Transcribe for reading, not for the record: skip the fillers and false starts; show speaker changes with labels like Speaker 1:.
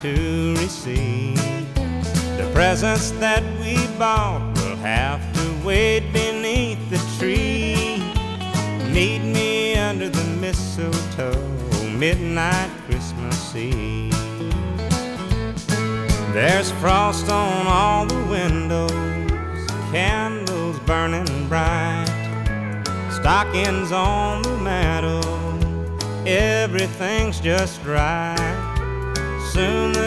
Speaker 1: to receive. The presents that we bought will have to wait beneath the tree. Meet me under the mistletoe, midnight Christmas Eve. There's frost on all the windows, candles burning bright, stockings on the mantel, everything's just right. Soon